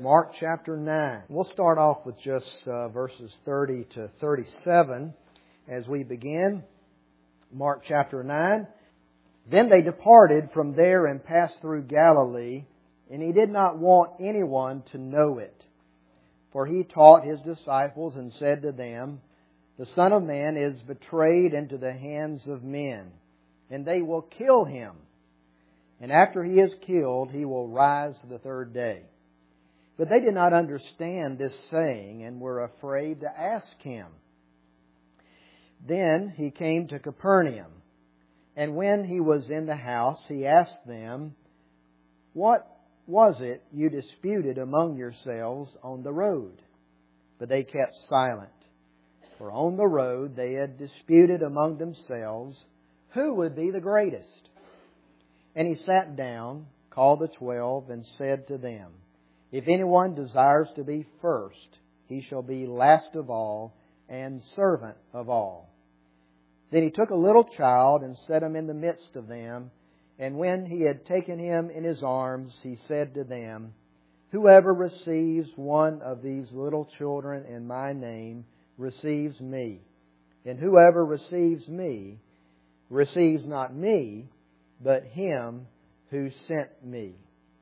Mark chapter 9. We'll start off with just verses 30 to 37 as we begin. Mark chapter 9. Then they departed from there and passed through Galilee, and He did not want anyone to know it. For He taught His disciples and said to them, The Son of Man is betrayed into the hands of men, and they will kill Him. And after He is killed, He will rise the third day. But they did not understand this saying, and were afraid to ask Him. Then He came to Capernaum. And when He was in the house, He asked them, What was it you disputed among yourselves on the road? But they kept silent. For on the road they had disputed among themselves who would be the greatest. And He sat down, called the 12, and said to them, If anyone desires to be first, he shall be last of all and servant of all. Then He took a little child and set him in the midst of them. And when He had taken him in His arms, He said to them, Whoever receives one of these little children in My name receives Me. And whoever receives Me receives not Me, but Him who sent Me.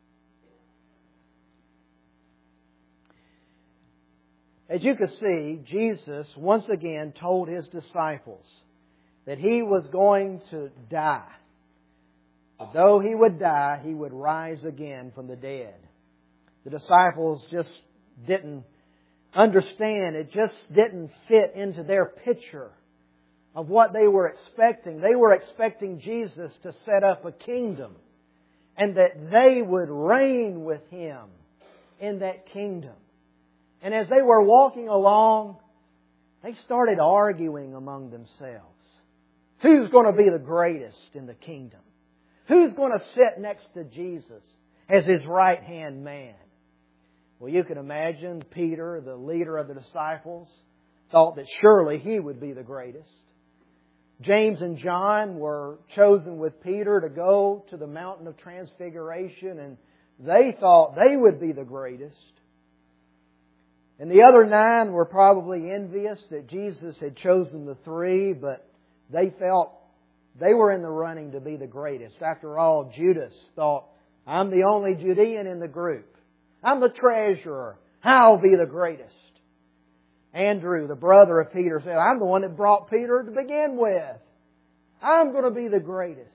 As you can see, Jesus once again told His disciples that He was going to die. But though He would die, He would rise again from the dead. The disciples just didn't understand. It just didn't fit into their picture of what they were expecting. They were expecting Jesus to set up a kingdom and that they would reign with Him in that kingdom. And as they were walking along, they started arguing among themselves. Who's going to be the greatest in the kingdom? Who's going to sit next to Jesus as His right-hand man? Well, you can imagine Peter, the leader of the disciples, thought that surely he would be the greatest. James and John were chosen with Peter to go to the mountain of transfiguration, and they thought they would be the greatest. And the other 9 were probably envious that Jesus had chosen the 3, but they felt they were in the running to be the greatest. After all, Judas thought, I'm the only Judean in the group. I'm the treasurer. I'll be the greatest. Andrew, the brother of Peter, said, I'm the one that brought Peter to begin with. I'm going to be the greatest.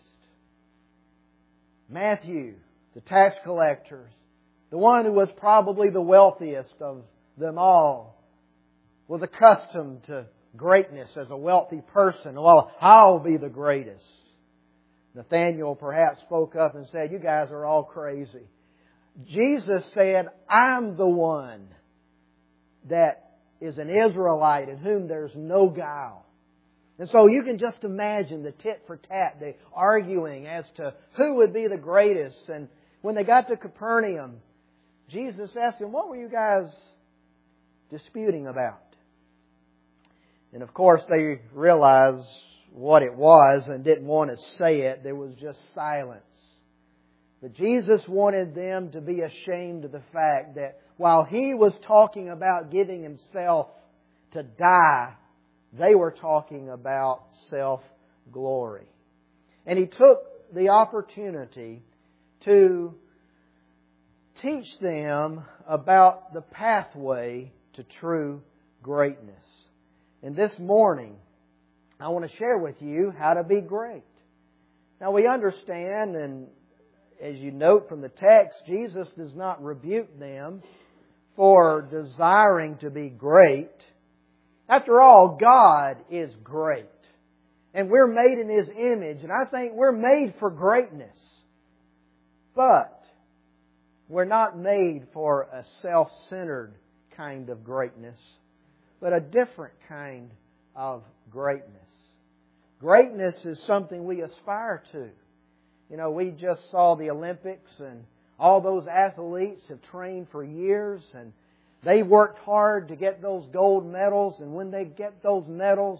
Matthew, the tax collector, the one who was probably the wealthiest of them all, was accustomed to greatness as a wealthy person. Well, I'll be the greatest. Nathanael perhaps spoke up and said, You guys are all crazy. Jesus said, I'm the one that is an Israelite in whom there's no guile. And so you can just imagine the tit for tat, the arguing as to who would be the greatest. And when they got to Capernaum, Jesus asked them, What were you guys disputing about? And of course they realized what it was and didn't want to say it. There was just silence. But Jesus wanted them to be ashamed of the fact that while He was talking about giving Himself to die, they were talking about self-glory. And He took the opportunity to teach them about the pathway to true greatness. And this morning, I want to share with you how to be great. Now we understand, and as you note from the text, Jesus does not rebuke them for desiring to be great. After all, God is great. And we're made in His image, and I think we're made for greatness. But we're not made for a self-centered kind of greatness, but a different kind of greatness. Greatness is something we aspire to. You know, we just saw the Olympics, and all those athletes have trained for years, and they worked hard to get those gold medals, and when they get those medals,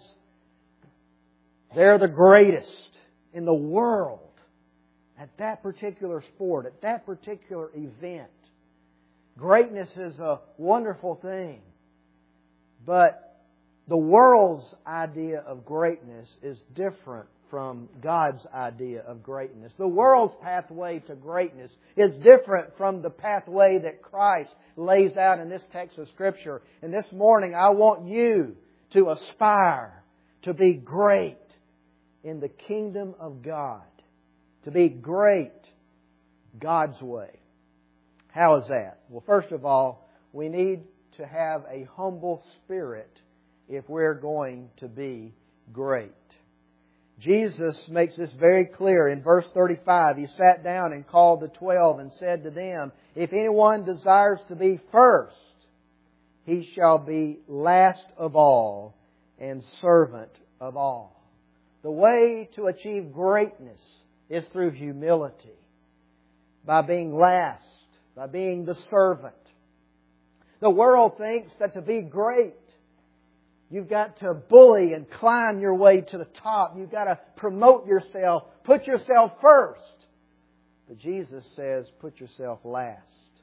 they're the greatest in the world at that particular sport, at that particular event. Greatness is a wonderful thing. But the world's idea of greatness is different from God's idea of greatness. The world's pathway to greatness is different from the pathway that Christ lays out in this text of Scripture. And this morning I want you to aspire to be great in the kingdom of God. To be great God's way. How is that? Well, first of all, we need to have a humble spirit if we're going to be great. Jesus makes this very clear in verse 35. He sat down and called the 12 and said to them, "If anyone desires to be first, he shall be last of all and servant of all." The way to achieve greatness is through humility, by being last, by being the servant. The world thinks that to be great, you've got to bully and climb your way to the top. You've got to promote yourself. Put yourself first. But Jesus says, put yourself last.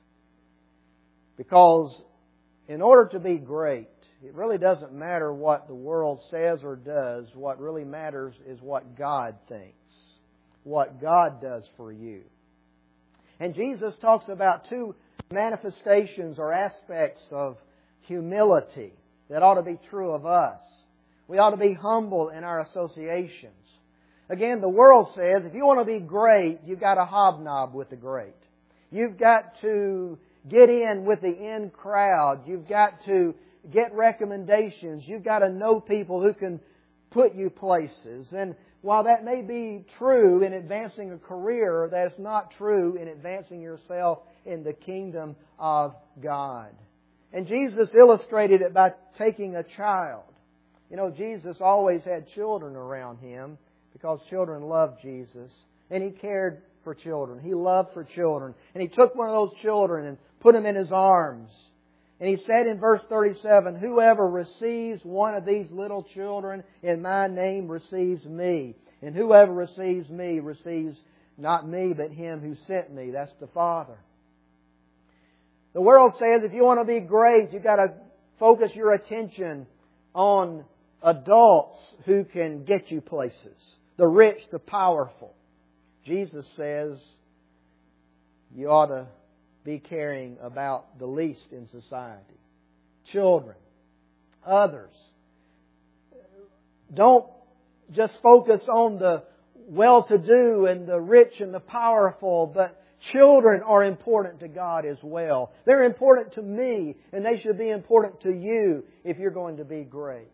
Because in order to be great, it really doesn't matter what the world says or does. What really matters is what God thinks. What God does for you. And Jesus talks about two manifestations or aspects of humility that ought to be true of us. We ought to be humble in our associations. Again, the world says if you want to be great, you've got to hobnob with the great. You've got to get in with the in crowd. You've got to get recommendations. You've got to know people who can put you places. And while that may be true in advancing a career, that's not true in advancing yourself in the kingdom of God. And Jesus illustrated it by taking a child. You know, Jesus always had children around Him because children loved Jesus. And He cared for children. He loved for children. And He took one of those children and put him in His arms. And He said in verse 37, "Whoever receives one of these little children in My name receives Me. And whoever receives Me receives not Me, but Him who sent Me." That's the Father. The world says if you want to be great, you've got to focus your attention on adults who can get you places. The rich, the powerful. Jesus says you ought to be caring about the least in society. Children. Others. Don't just focus on the well-to-do and the rich and the powerful, but children are important to God as well. They're important to me, and they should be important to you if you're going to be great.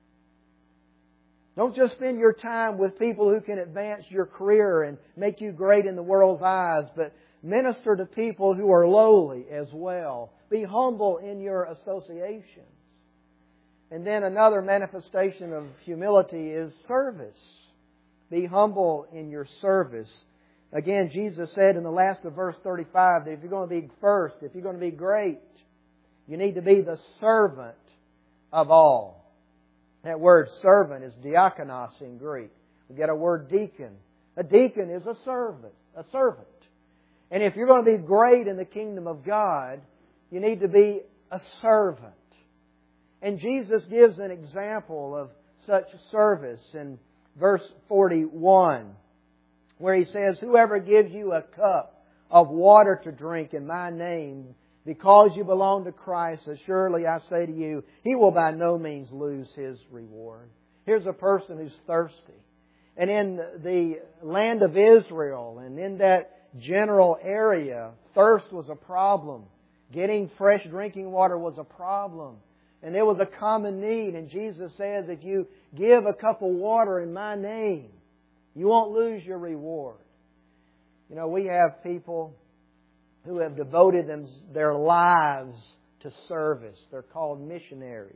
Don't just spend your time with people who can advance your career and make you great in the world's eyes, but minister to people who are lowly as well. Be humble in your associations. And then another manifestation of humility is service. Be humble in your service. Again, Jesus said in the last of verse 35 that if you're going to be first, if you're going to be great, you need to be the servant of all. That word servant is diakonos in Greek. We get a word deacon. A deacon is a servant. A servant. And if you're going to be great in the kingdom of God, you need to be a servant. And Jesus gives an example of such service in verse 41. Where He says, "Whoever gives you a cup of water to drink in My name, because you belong to Christ, assuredly I say to you, he will by no means lose his reward." Here's a person who's thirsty. And in the land of Israel and in that general area, thirst was a problem. Getting fresh drinking water was a problem. And there was a common need. And Jesus says, if you give a cup of water in My name, you won't lose your reward. You know, we have people who have devoted their lives to service. They're called missionaries.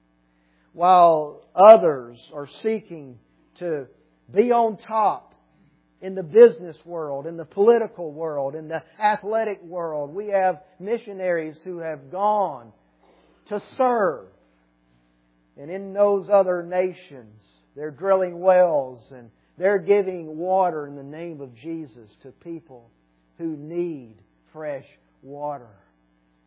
While others are seeking to be on top in the business world, in the political world, in the athletic world, we have missionaries who have gone to serve. And in those other nations, they're drilling wells and they're giving water in the name of Jesus to people who need fresh water.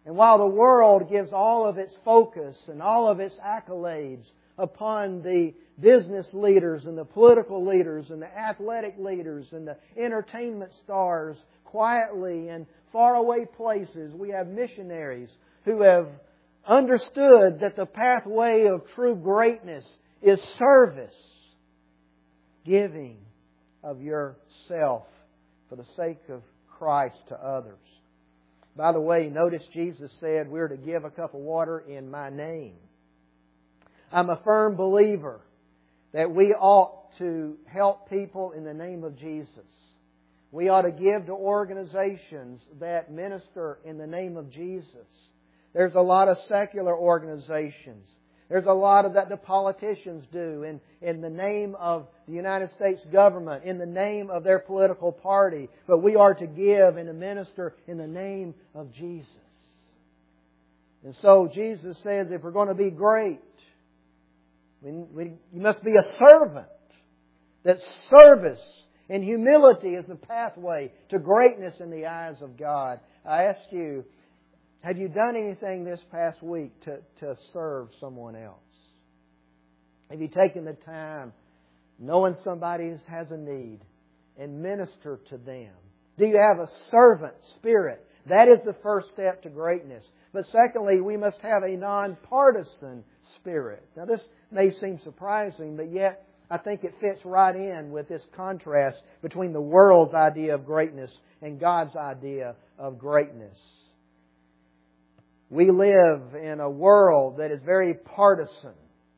And while the world gives all of its focus and all of its accolades upon the business leaders and the political leaders and the athletic leaders and the entertainment stars quietly in faraway places, we have missionaries who have understood that the pathway of true greatness is service, giving of yourself for the sake of Christ to others. By the way, notice Jesus said we're to give a cup of water in my name. I'm a firm believer that we ought to help people in the name of Jesus. We ought to give to organizations that minister in the name of Jesus. There's a lot of secular organizations. There's a lot of that the politicians do in the name of the United States government, in the name of their political party. But we are to give and to minister in the name of Jesus. And so Jesus says if we're going to be great, you must be a servant. That service and humility is the pathway to greatness in the eyes of God. I ask you, have you done anything this past week to serve someone else? Have you taken the time, knowing somebody has a need, and minister to them? Do you have a servant spirit? That is the first step to greatness. But secondly, we must have a nonpartisan spirit. Now this may seem surprising, but yet I think it fits right in with this contrast between the world's idea of greatness and God's idea of greatness. We live in a world that is very partisan,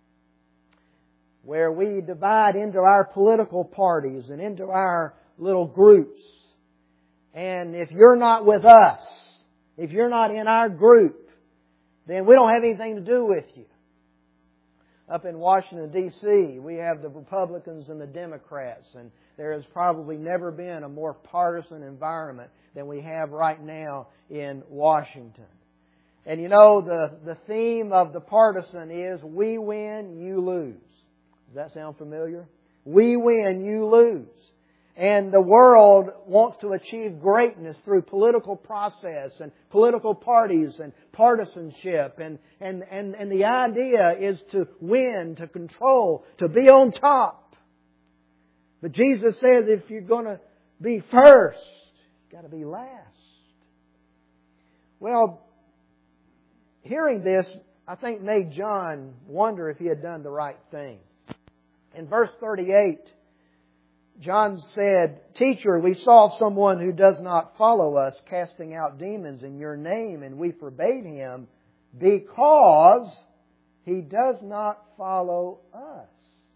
where we divide into our political parties and into our little groups. And if you're not with us, if you're not in our group, then we don't have anything to do with you. Up in Washington, D.C., we have the Republicans and the Democrats, and there has probably never been a more partisan environment than we have right now in Washington. And you know, the theme of the partisan is, we win, you lose. Does that sound familiar? We win, you lose. And the world wants to achieve greatness through political process and political parties and partisanship. And the idea is to win, to control, to be on top. But Jesus says if you're going to be first, you've got to be last. Well, hearing this, I think made John wonder if he had done the right thing. In verse 38, John said, "Teacher, we saw someone who does not follow us casting out demons in your name, and we forbade him because he does not follow us."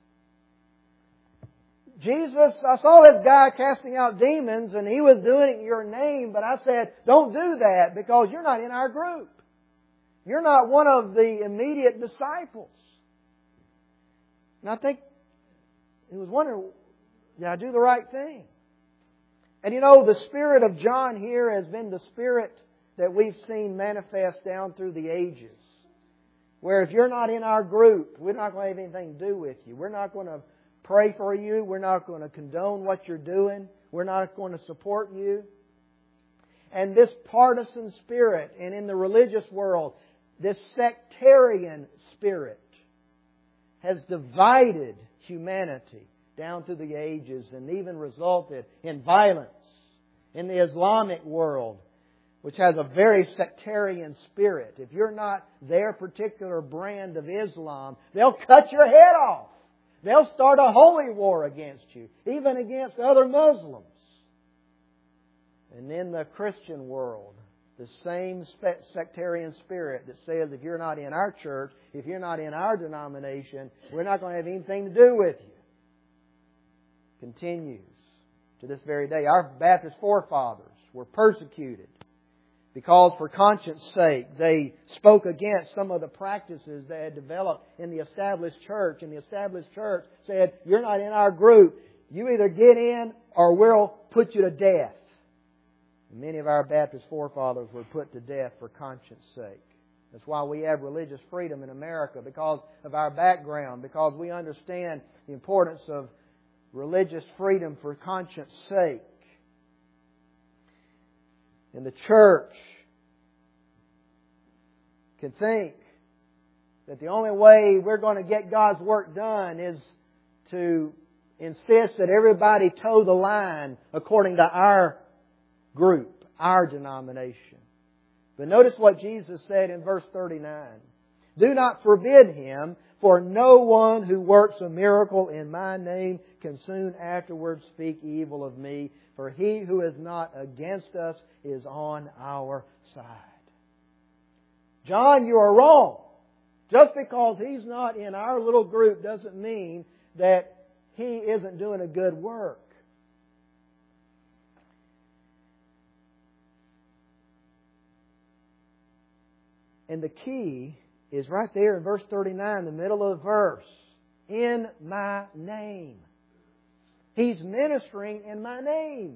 Jesus, I saw this guy casting out demons and he was doing it in your name, but I said, don't do that because you're not in our group. You're not one of the immediate disciples. And I think he was wondering, did I do the right thing? And you know, the spirit of John here has been the spirit that we've seen manifest down through the ages. Where if you're not in our group, we're not going to have anything to do with you. We're not going to pray for you. We're not going to condone what you're doing. We're not going to support you. And this partisan spirit, and in the religious world, this sectarian spirit has divided humanity down through the ages and even resulted in violence. In the Islamic world, which has a very sectarian spirit, if you're not their particular brand of Islam, they'll cut your head off. They'll start a holy war against you, even against other Muslims. And in the Christian world, the same sectarian spirit that says if you're not in our church, if you're not in our denomination, we're not going to have anything to do with you, continues to this very day. Our Baptist forefathers were persecuted because for conscience sake they spoke against some of the practices that had developed in the established church. And the established church said, you're not in our group. You either get in or we'll put you to death. And many of our Baptist forefathers were put to death for conscience sake. That's why we have religious freedom in America, because of our background, because we understand the importance of religious freedom for conscience sake. In the church, can think that the only way we're going to get God's work done is to insist that everybody toe the line according to our group, our denomination. But notice what Jesus said in verse 39. Do not forbid him, for no one who works a miracle in my name can soon afterwards speak evil of me. For he who is not against us is on our side. John, you are wrong. Just because he's not in our little group doesn't mean that he isn't doing a good work. And the key is right there in verse 39, the middle of the verse. In my name. He's ministering in my name.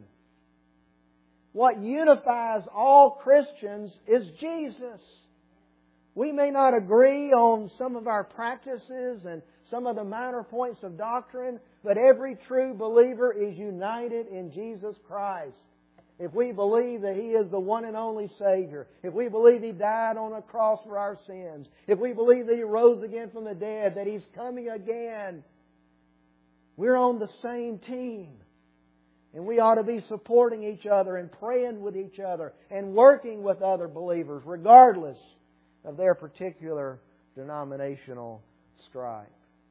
What unifies all Christians is Jesus. We may not agree on some of our practices and some of the minor points of doctrine, but every true believer is united in Jesus Christ. If we believe that He is the one and only Savior, if we believe He died on a cross for our sins, if we believe that He rose again from the dead, that He's coming again, we're on the same team. And we ought to be supporting each other and praying with each other and working with other believers, regardless of their particular denominational stripe.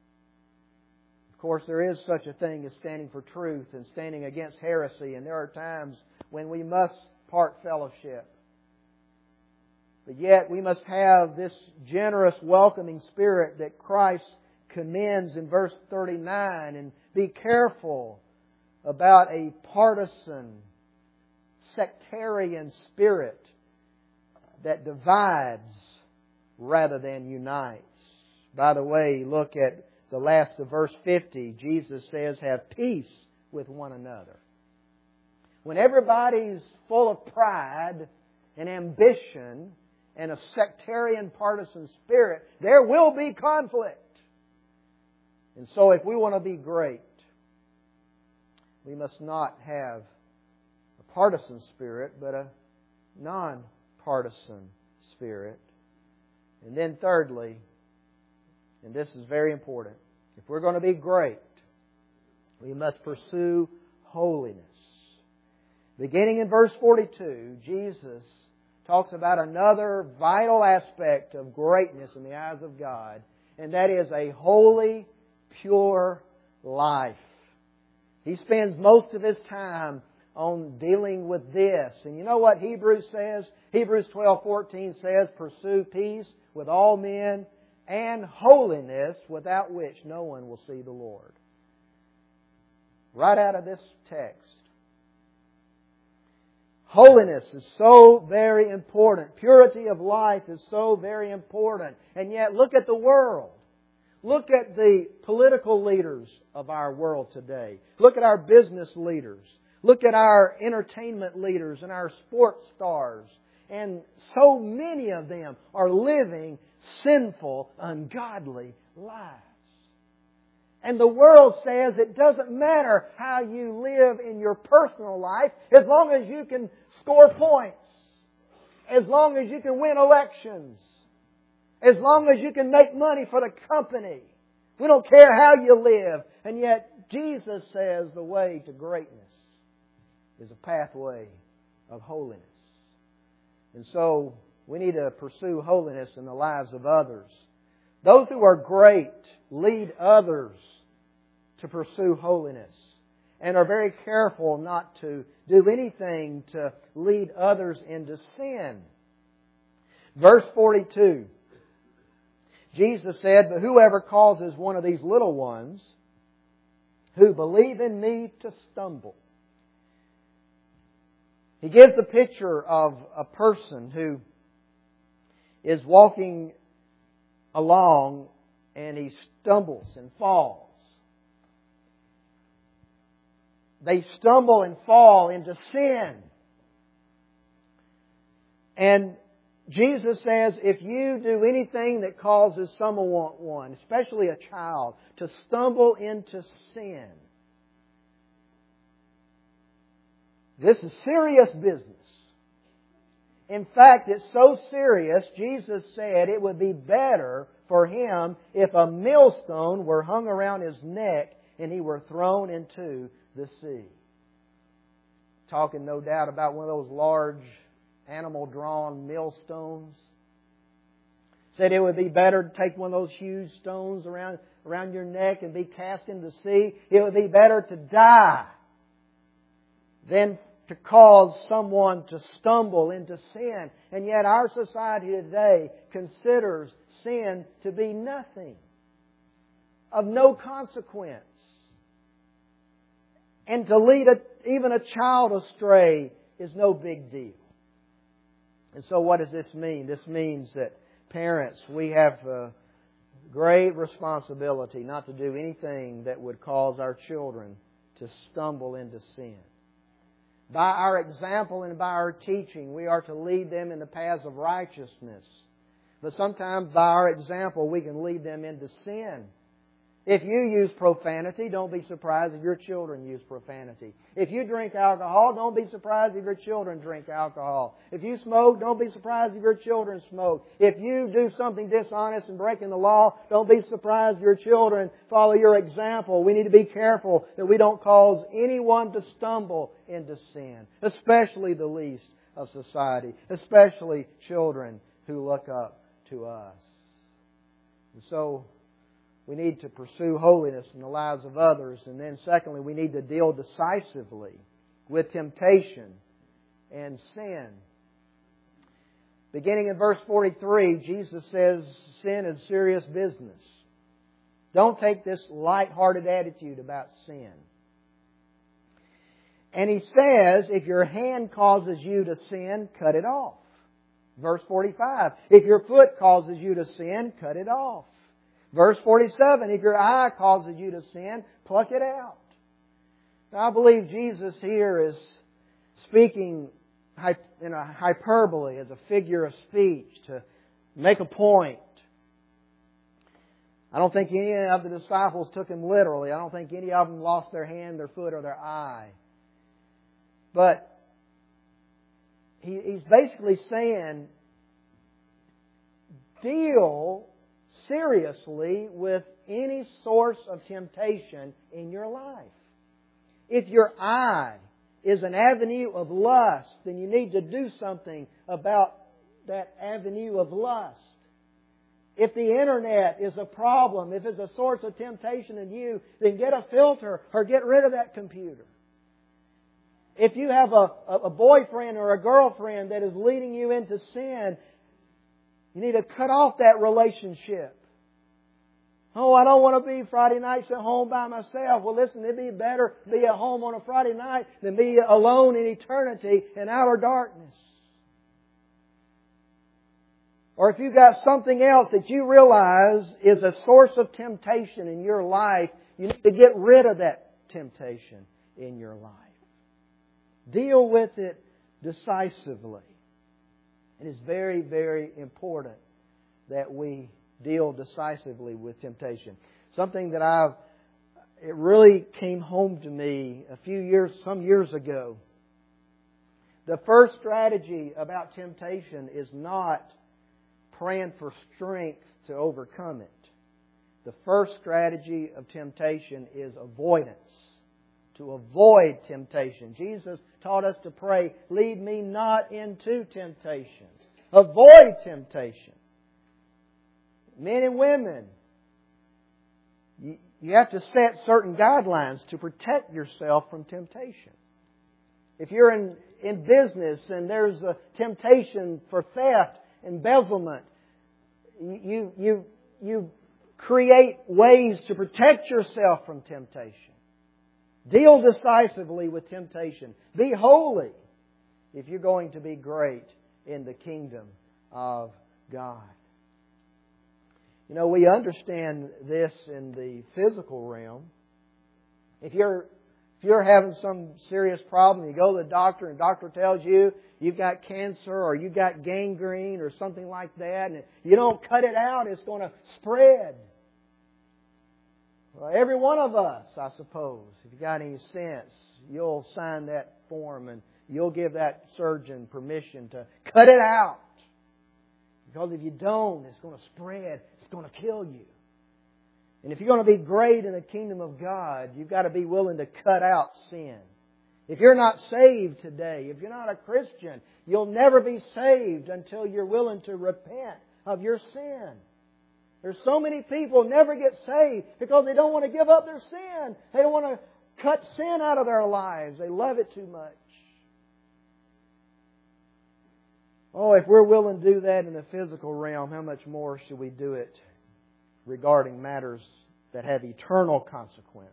Of course, there is such a thing as standing for truth and standing against heresy, and there are times when we must part fellowship. But yet we must have this generous, welcoming spirit that Christ commends in verse 39, and be careful about a partisan, sectarian spirit that divides rather than unites. By the way, look at the last of verse 50. Jesus says, have peace with one another. When everybody's full of pride and ambition and a sectarian partisan spirit, there will be conflict. And so if we want to be great, we must not have a partisan spirit, but a non-partisan spirit. And then thirdly, and this is very important, if we're going to be great, we must pursue holiness. Beginning in verse 42, Jesus talks about another vital aspect of greatness in the eyes of God, and that is a holy, pure life. He spends most of His time on dealing with this. And you know what Hebrews says? Hebrews 12:14 says, pursue peace with all men and holiness, without which no one will see the Lord. Right out of this text. Holiness is so very important. Purity of life is so very important. And yet, look at the world. Look at the political leaders of our world today. Look at our business leaders. Look at our entertainment leaders and our sports stars. And so many of them are living sinful, ungodly lives. And the world says it doesn't matter how you live in your personal life as long as you can score points, as long as you can win elections, as long as you can make money for the company. We don't care how you live. And yet Jesus says the way to greatness is a pathway of holiness. And so we need to pursue holiness in the lives of others. Those who are great lead others to pursue holiness and are very careful not to do anything to lead others into sin. Verse 42, Jesus said, but whoever causes one of these little ones who believe in me to stumble. He gives the picture of a person who is walking along and he stumbles and falls. They stumble and fall into sin. And Jesus says, if you do anything that causes someone, especially a child, to stumble into sin, this is serious business. In fact, it's so serious, Jesus said it would be better for him if a millstone were hung around his neck and he were thrown into the sea. Talking, no doubt, about one of those large animal-drawn millstones. Said it would be better to take one of those huge stones around your neck and be cast into the sea. It would be better to die than to cause someone to stumble into sin. And yet our society today considers sin to be nothing, of no consequence. And to lead even a child astray is no big deal. And so what does this mean? This means that parents, we have a great responsibility not to do anything that would cause our children to stumble into sin. By our example and by our teaching, we are to lead them in the paths of righteousness. But sometimes by our example, we can lead them into sin. If you use profanity, don't be surprised if your children use profanity. If you drink alcohol, don't be surprised if your children drink alcohol. If you smoke, don't be surprised if your children smoke. If you do something dishonest and breaking the law, don't be surprised if your children follow your example. We need to be careful that we don't cause anyone to stumble into sin, especially the least of society, especially children who look up to us. And so, we need to pursue holiness in the lives of others. And then secondly, we need to deal decisively with temptation and sin. Beginning in verse 43, Jesus says sin is serious business. Don't take this light-hearted attitude about sin. And He says, if your hand causes you to sin, cut it off. Verse 45, if your foot causes you to sin, cut it off. Verse 47, if your eye causes you to sin, pluck it out. Now, I believe Jesus here is speaking in a hyperbole, as a figure of speech, to make a point. I don't think any of the disciples took Him literally. I don't think any of them lost their hand, their foot, or their eye. But He's basically saying, deal seriously with any source of temptation in your life. If your eye is an avenue of lust, then you need to do something about that avenue of lust. If the internet is a problem, if it's a source of temptation in you, then get a filter or get rid of that computer. If you have a boyfriend or a girlfriend that is leading you into sin, you need to cut off that relationship. Oh, I don't want to be Friday nights at home by myself. Well, listen, it'd be better to be at home on a Friday night than be alone in eternity in outer darkness. Or if you've got something else that you realize is a source of temptation in your life, you need to get rid of that temptation in your life. Deal with it decisively. It is very, very important that we deal decisively with temptation. Something that it really came home to me some years ago. The first strategy about temptation is not praying for strength to overcome it. The first strategy of temptation is avoidance. To avoid temptation. Jesus taught us to pray, lead me not into temptation. Avoid temptation. Men and women, you have to set certain guidelines to protect yourself from temptation. If you're in business and there's a temptation for theft, embezzlement, you create ways to protect yourself from temptation. Deal decisively with temptation. Be holy if you're going to be great in the kingdom of God. You know, we understand this in the physical realm. If you're having some serious problem, you go to the doctor and the doctor tells you you've got cancer or you've got gangrene or something like that, and if you don't cut it out, it's going to spread. Well, every one of us, I suppose, if you got any sense, you'll sign that form and you'll give that surgeon permission to cut it out. Because if you don't, it's going to spread. It's going to kill you. And if you're going to be great in the kingdom of God, you've got to be willing to cut out sin. If you're not saved today, if you're not a Christian, you'll never be saved until you're willing to repent of your sin. There's so many people never get saved because they don't want to give up their sin. They don't want to cut sin out of their lives. They love it too much. Oh, if we're willing to do that in the physical realm, how much more should we do it regarding matters that have eternal consequence?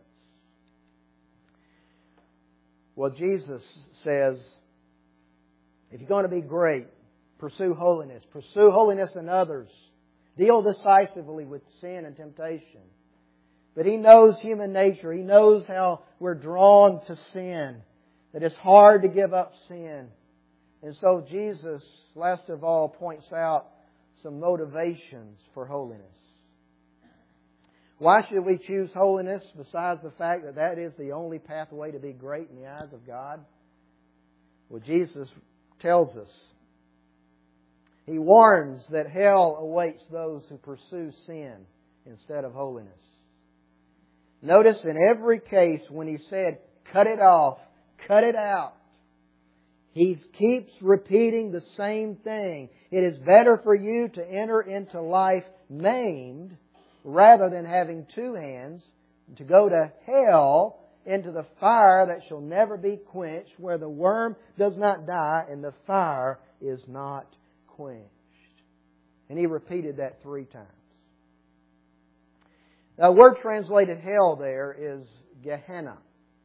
Well, Jesus says, if you're going to be great, pursue holiness. Pursue holiness in others. Deal decisively with sin and temptation. But He knows human nature. He knows how we're drawn to sin. That it's hard to give up sin. And so Jesus, last of all, points out some motivations for holiness. Why should we choose holiness besides the fact that that is the only pathway to be great in the eyes of God? Well, Jesus tells us. He warns that hell awaits those who pursue sin instead of holiness. Notice in every case when He said, cut it off, cut it out, He keeps repeating the same thing. It is better for you to enter into life maimed rather than having two hands, to go to hell, into the fire that shall never be quenched, where the worm does not die and the fire is not quenched. And He repeated that 3 times. The word translated hell there is Gehenna.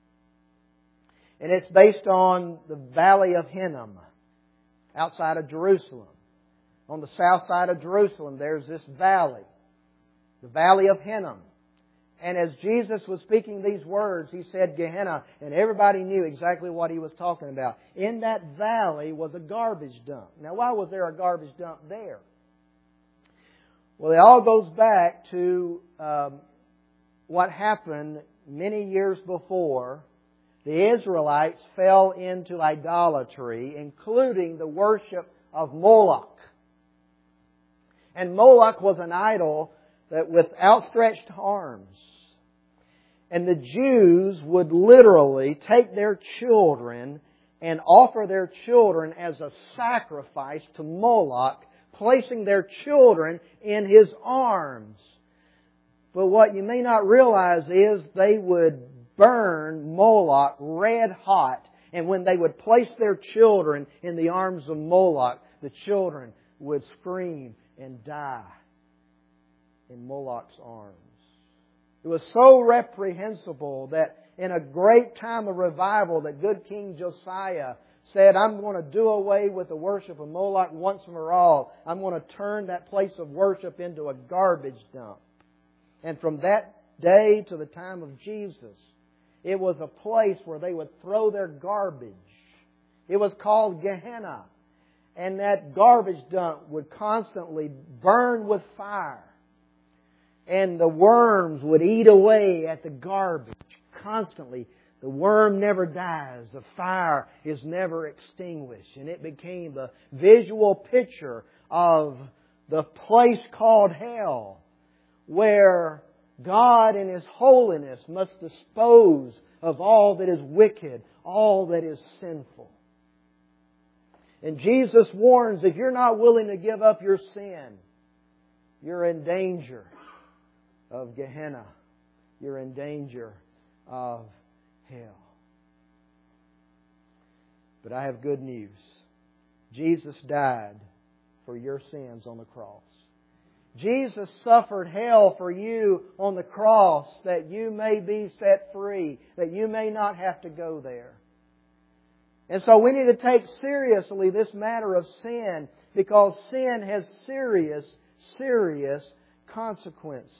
And it's based on the valley of Hinnom, outside of Jerusalem. On the south side of Jerusalem, there's this valley, the valley of Hinnom. And as Jesus was speaking these words, He said Gehenna, and everybody knew exactly what He was talking about. In that valley was a garbage dump. Now, why was there a garbage dump there? Well, it all goes back to what happened many years before. The Israelites fell into idolatry, including the worship of Moloch. And Moloch was an idol that with outstretched arms. And the Jews would literally take their children and offer their children as a sacrifice to Moloch, placing their children in his arms. But what you may not realize is they would burn Moloch red hot. And when they would place their children in the arms of Moloch, the children would scream and die in Moloch's arms. It was so reprehensible that in a great time of revival that good King Josiah said, I'm going to do away with the worship of Moloch once and for all. I'm going to turn that place of worship into a garbage dump. And from that day to the time of Jesus, it was a place where they would throw their garbage. It was called Gehenna. And that garbage dump would constantly burn with fire. And the worms would eat away at the garbage constantly. The worm never dies. The fire is never extinguished. And it became the visual picture of the place called hell, where God in His holiness must dispose of all that is wicked, all that is sinful. And Jesus warns, if you're not willing to give up your sin, you're in danger of Gehenna. You're in danger of hell. But I have good news. Jesus died for your sins on the cross. Jesus suffered hell for you on the cross that you may be set free, that you may not have to go there. And so we need to take seriously this matter of sin, because sin has serious, serious consequences.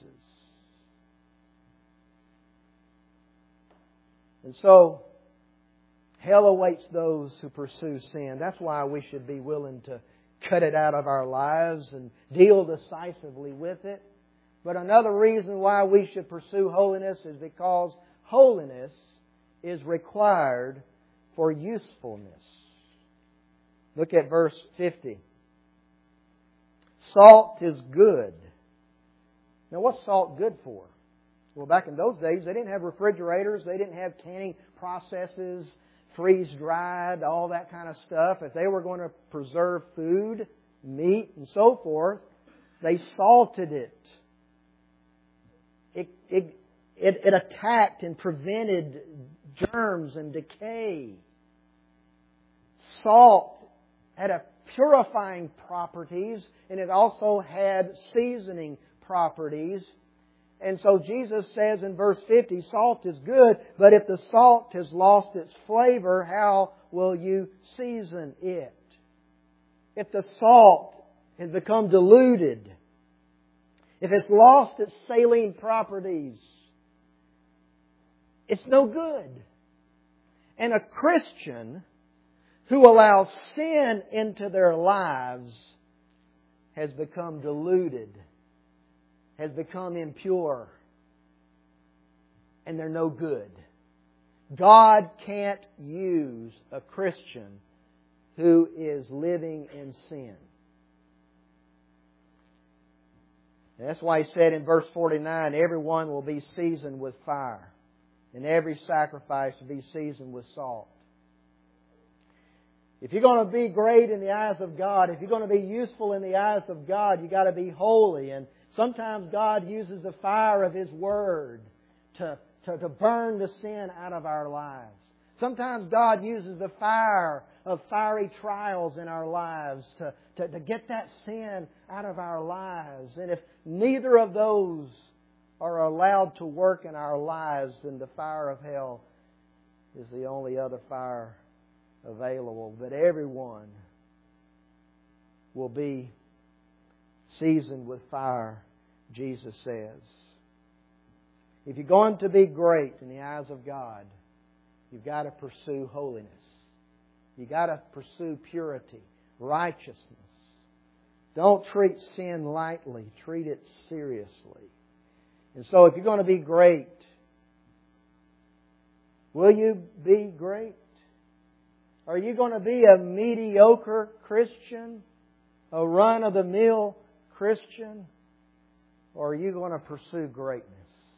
And so, hell awaits those who pursue sin. That's why we should be willing to cut it out of our lives and deal decisively with it. But another reason why we should pursue holiness is because holiness is required for usefulness. Look at verse 50. Salt is good. Now what's salt good for? Well, back in those days, they didn't have refrigerators. They didn't have canning processes, freeze-dried, all that kind of stuff. If they were going to preserve food, meat, and so forth, they salted it. It attacked and prevented germs and decay. Salt had a purifying properties, and it also had seasoning properties. And so Jesus says in verse 50, salt is good, but if the salt has lost its flavor, how will you season it? If the salt has become diluted, if it's lost its saline properties, it's no good. And a Christian who allows sin into their lives has become diluted, has become impure, and they're no good. God can't use a Christian who is living in sin. That's why He said in verse 49, everyone will be seasoned with fire, and every sacrifice will be seasoned with salt. If you're going to be great in the eyes of God, if you're going to be useful in the eyes of God, you've got to be holy. And sometimes God uses the fire of His Word to burn the sin out of our lives. Sometimes God uses the fire of fiery trials in our lives to get that sin out of our lives. And if neither of those are allowed to work in our lives, then the fire of hell is the only other fire available. But everyone will be seasoned with fire, Jesus says. If you're going to be great in the eyes of God, you've got to pursue holiness. You've got to pursue purity, righteousness. Don't treat sin lightly. Treat it seriously. And so if you're going to be great, will you be great? Are you going to be a mediocre Christian? A run-of-the-mill Christian? Or are you going to pursue greatness?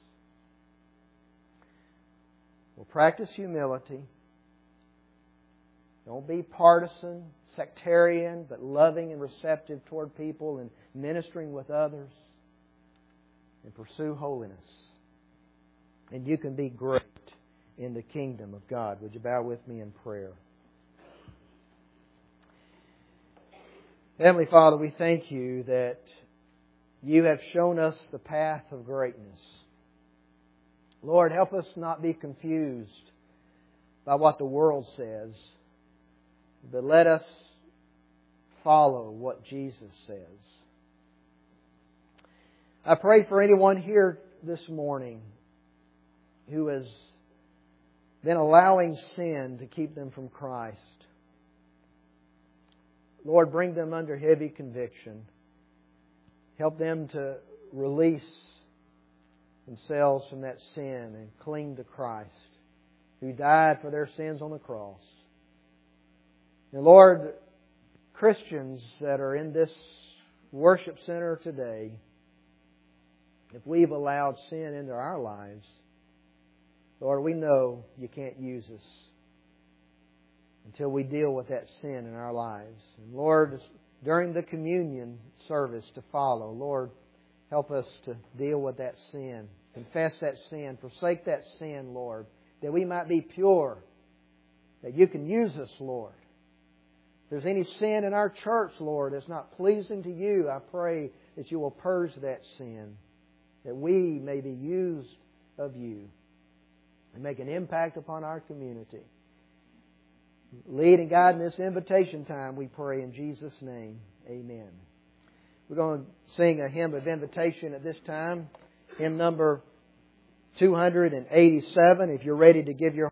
Well, practice humility. Don't be partisan, sectarian, but loving and receptive toward people and ministering with others. And pursue holiness. And you can be great in the kingdom of God. Would you bow with me in prayer? Heavenly Father, we thank You that You have shown us the path of greatness. Lord, help us not be confused by what the world says, but let us follow what Jesus says. I pray for anyone here this morning who has been allowing sin to keep them from Christ. Lord, bring them under heavy conviction. Help them to release themselves from that sin and cling to Christ, who died for their sins on the cross. And Lord, Christians that are in this worship center today, if we've allowed sin into our lives, Lord, we know You can't use us until we deal with that sin in our lives. And Lord, during the communion service to follow, Lord, help us to deal with that sin. Confess that sin. Forsake that sin, Lord, that we might be pure, that You can use us, Lord. If there's any sin in our church, Lord, that's not pleasing to You, I pray that You will purge that sin, that we may be used of You and make an impact upon our community. Lead and guide in this invitation time, we pray in Jesus' name. Amen. We're going to sing a hymn of invitation at this time. Hymn number 287. If you're ready to give your